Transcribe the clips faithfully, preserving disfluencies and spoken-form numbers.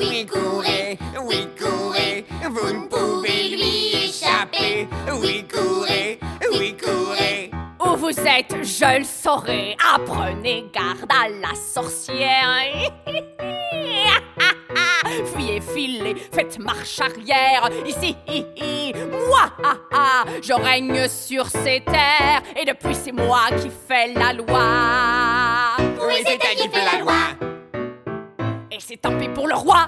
Oui, courez, oui, courez, vous ne pouvez lui échapper. Oui, courez, oui, courez. Où vous êtes, je le saurai. Apprenez garde à la sorcière. Fuyez, filez, faites marche arrière. Ici, hi, hi, moi, ah, ah, je règne sur ces terres. Et depuis, c'est moi qui fais la loi. Oui, c'est elle qui fait la loi. Et c'est tant pis pour le roi.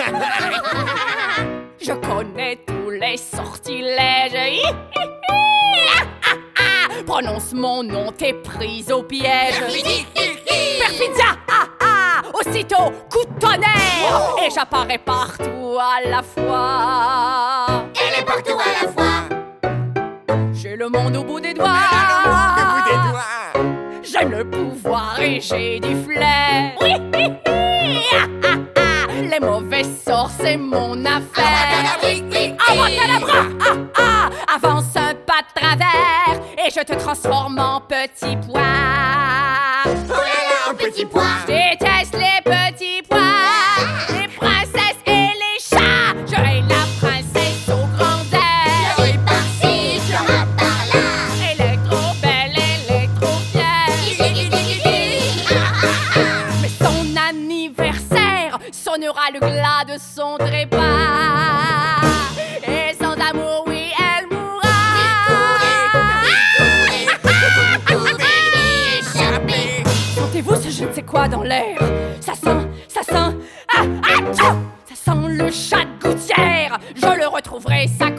Je connais tous les sortilèges. Hi, hi, hi, ah, ah, ah. Prononce mon nom, t'es prise au piège. Perfidia, ah, ah. Aussitôt, coup de tonnerre. Oh. Et j'apparais partout à la fois. Elle est partout à la fois. J'ai le monde au bout des doigts. Elle a le monde au bout des doigts. J'aime le pouvoir et j'ai du flair. Oui, hi, hi, ah, ah, ah. Les mauvais sorts, c'est mon affaire. Abracadabra, ah, ah. Avance un pas de travers et je te transforme en petit pois. Oh là là, un petit pois. Je déteste les petits pois, les princesses et les chats. Je serai la princesse aux grands airs. Fleurie par-ci, fleurie par-là. Elle est trop belle, elle est trop fière. Mais son anniversaire sonnera le glas de son trépas. Et sans amour, oui, elle mourra. Sentez-vous ce je ne sais quoi dans l'air? Ça sent, ça sent, ah, ah, tchou. Ça sent le chat de gouttière. Je le retrouverai, ça